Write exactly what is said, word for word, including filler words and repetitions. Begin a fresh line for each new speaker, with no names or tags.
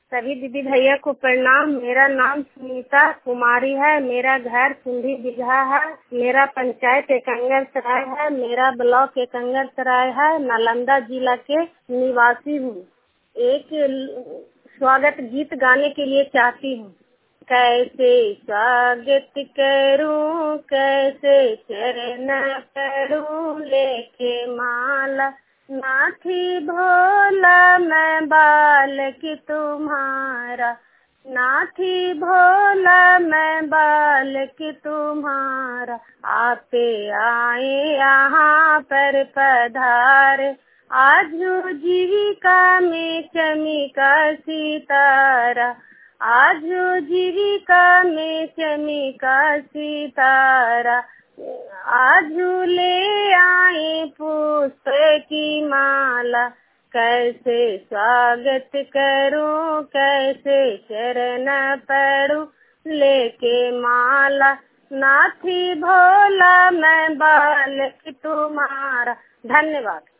सभी दीदी भैया को प्रणाम। मेरा नाम सुनीता कुमारी है। मेरा घर सुंधी बिघा है। मेरा पंचायत एकंगर सराय है। मेरा ब्लॉक एकंगर सराय है। नालंदा जिला के निवासी हूँ। एक स्वागत गीत गाने के लिए चाहती हूँ। कैसे स्वागत करूं, कैसे चरण पकड़ूं, लेके माला नाथी भोला मैं बालक तुम्हारा, नाथी भोला मैं बालक तुम्हारा। आपे आए यहाँ पर पधारे, आजू जीविका में चमका सितारा, आजू जीविका में चमका सितारा। आजू ले आए पुष्प की माला, कैसे स्वागत करूं, कैसे चरण पड़ूं, लेके माला नाथी भोला मैं बालक तुम्हारा। धन्यवाद।